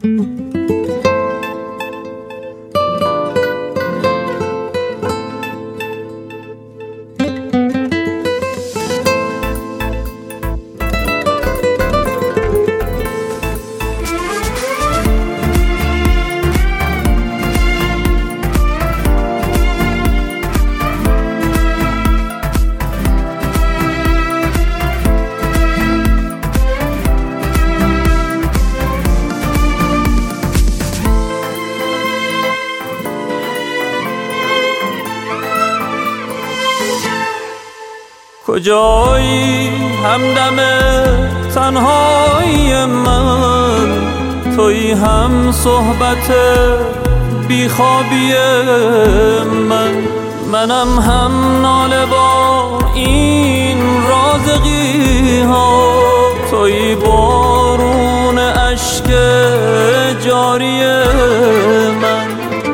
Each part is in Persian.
کجایی همدم تنهایی من، تویی هم صحبت بیخوابی منم هم ناله با این رازقی ها، تویی بارون اشک جاری من.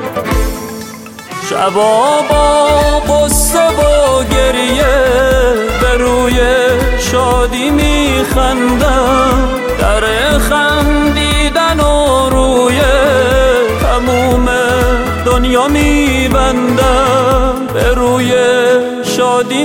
شبا با قصه و گریه به روی شادی میخندم، در خندیدن و روی تموم دنیا میبندم، به روی شادی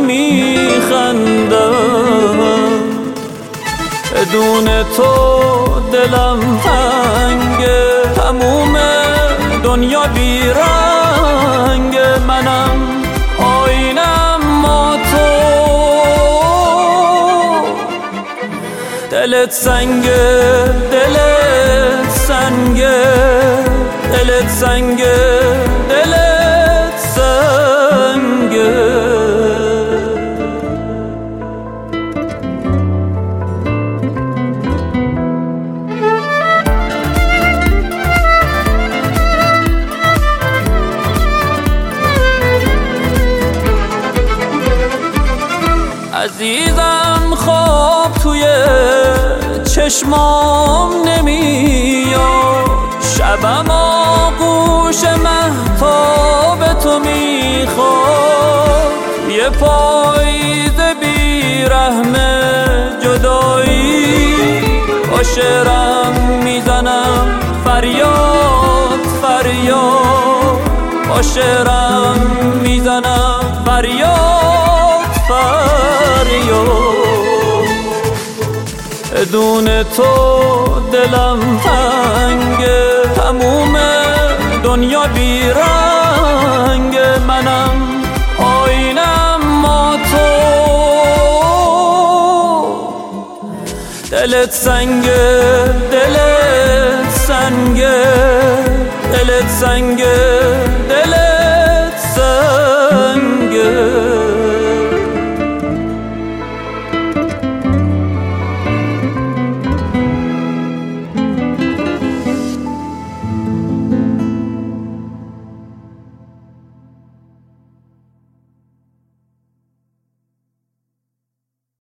میخندم. بدون تو دلم تنگه، تموم دنیا بیرنگ، منم آینم ما تو. دلت سنگه، دلت سنگه، دلت سنگه، دلت سنگه. عزیزم خواب توی چشمام نمیاد، شبم آغوش مهتاب تو میخواد. یه پاییز بیرحم جدایی با شعرم میزنم فریاد فریاد، با شعرم میزنم فریاد فریاد. بدون تو دلم تنگه، تموم دنیا بیرنگ، منم آینم ما تو. دلت سنگه، دلت سنگه، دلت سنگه،